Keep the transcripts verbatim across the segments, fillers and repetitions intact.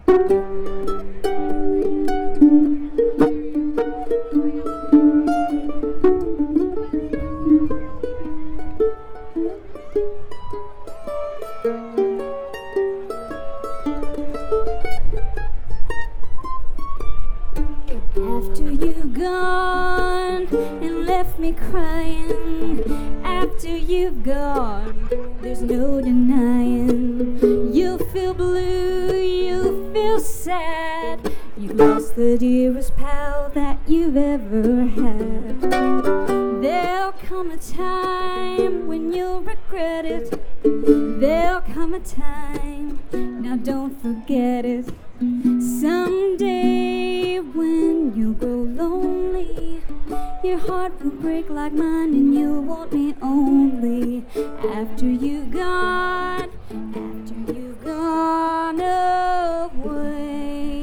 After you've gone and left me crying, after you've gone, there's no denying. You feel blue, you feel sad. You've lost the dearest pal that you've ever had. There'll come a time when you'll regret it. There'll come a time, now don't forget it. Someday when you grow lonely, your heart will break like mine and you'll want me only. After you've gone, after you've gone away.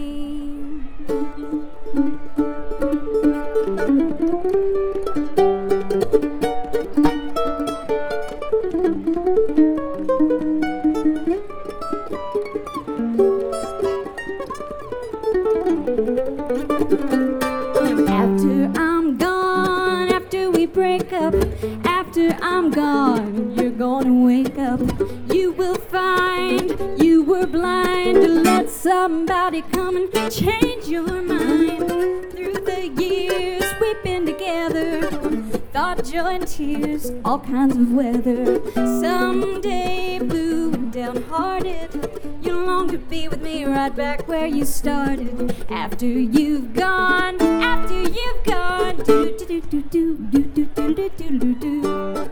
After I'm gone, after we break up, after I'm gone, you're gonna wake up. You will find you were blind to let somebody come and change your mind. Through the years we've been together, thought, joy and tears, all kinds of weather. Someday, blue and downhearted, you'll long to be with me right back where you started. After you've gone, after you've gone, do do do do do do do do do do do do.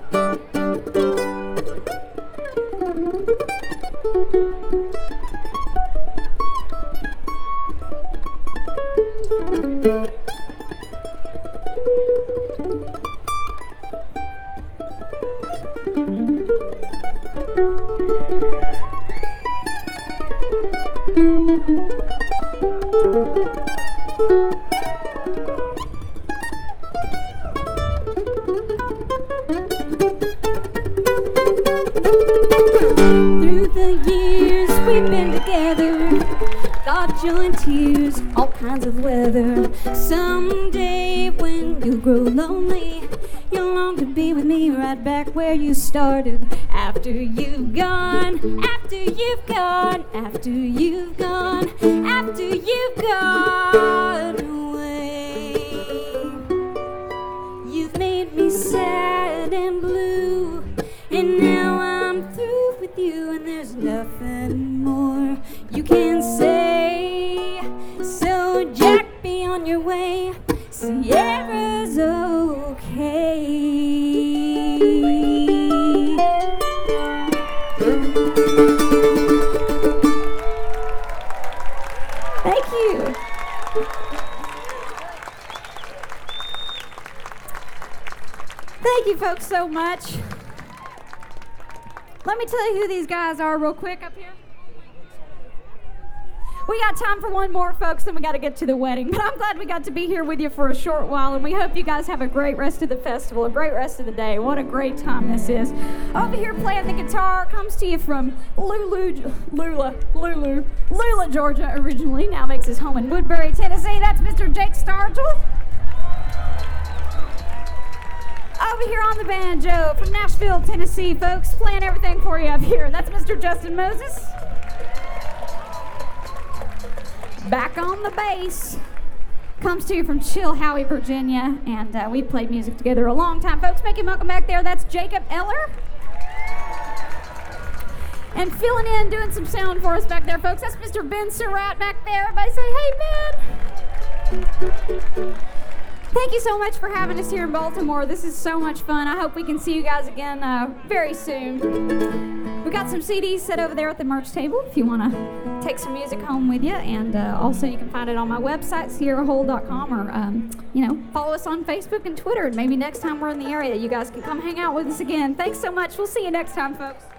Through the years we've been together, thought, joy and tears, all kinds of weather. Someday when you grow lonely, you'll long to be with me right back where you started. After you've gone, after you've gone, after you've gone, after you've gone away. You've made me sad and blue, and now I'm through with you, and there's nothing more you can say. So Jack, be on your way, Sierra's okay. Thank you. Thank you folks so much. Let me tell you who these guys are real quick up here. We got time for one more, folks, then we got to get to the wedding. But I'm glad we got to be here with you for a short while, and we hope you guys have a great rest of the festival, a great rest of the day. What a great time this is. Over here playing the guitar comes to you from Lulu, Lula, Lulu, Lula, Georgia originally, now makes his home in Woodbury, Tennessee. That's Mister Jake Stargell. Over here on the banjo from Nashville, Tennessee, folks, playing everything for you up here. That's Mister Justin Moses. Back on the bass comes to you from Chilhowie, Virginia, and uh, we've played music together a long time. Folks, make him welcome back there. That's Jacob Eller. And filling in, doing some sound for us back there, folks, that's Mister Ben Surratt back there. Everybody say, hey, Ben. Thank you so much for having us here in Baltimore. This is so much fun. I hope we can see you guys again uh, very soon. We've got some C Ds set over there at the merch table if you want to take some music home with you. And uh, also you can find it on my website, sierra hole dot com, or, um, you know, follow us on Facebook and Twitter. And maybe next time we're in the area, you guys can come hang out with us again. Thanks so much. We'll see you next time, folks.